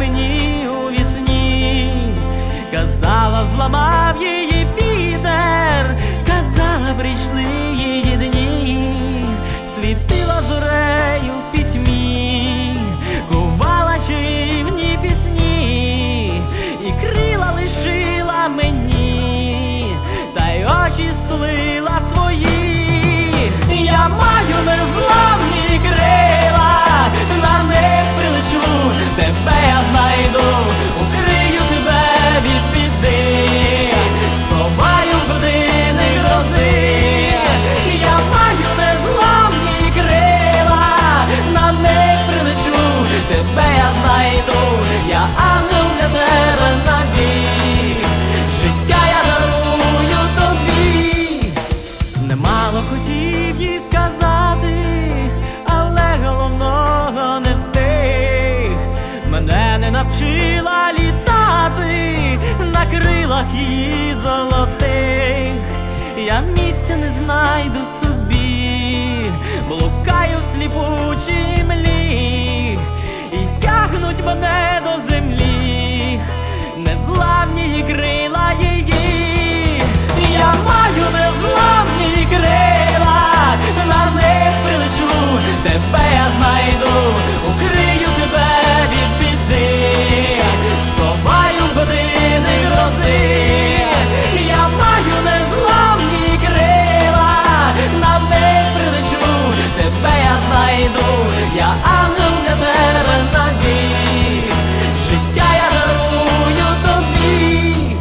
мені у вісні. Казала, зламав її вітер, казала, прийшли її дні. Світила зорею в пітьмі, кувала чарівні пісні, і крила лишила мені, та й очі стулила свої. Я маю незламні крила, на них прилечу, тебе я знайду, укрию тебе від біди, сховаю в години грози. Я маю незламні крила, на них прилечу, тебе я знайду, я ангел для тебе навік, життя я дарую тобі. Немало хотів їй сказати, але головного не встиг. Мене не навчила літати на крилах її золотих. Я місця не знайду собі, блукаю в сліпучій млі, і тягнуть мене до землі незламні її крила її. Я маю незламні крила, на них прилечу, тебе я знайду, укрию тебе від біди, сховаю в години грози. Я маю незламні крила, на них прилечу, тебе я знайду, я ангел для тебе навік, життя я дарую тобі.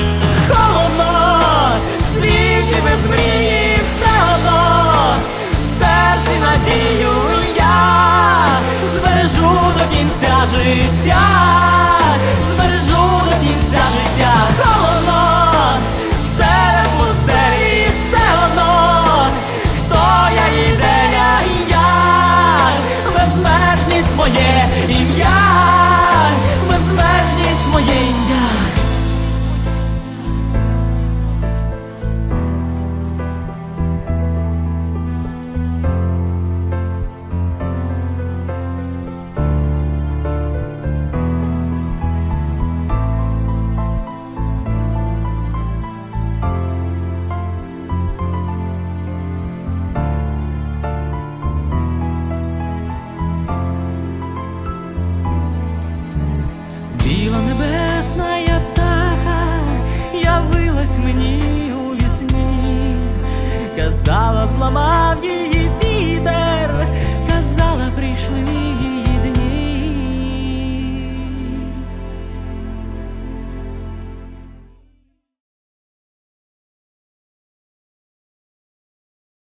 Холодно, в світі без мрії, все одно в серці надію я збережу до кінця життя, збережу до кінця життя. Холодно, серед пустелі, все одно хто я і де я, безмежність моє ім'я, безмежність моє ім'я.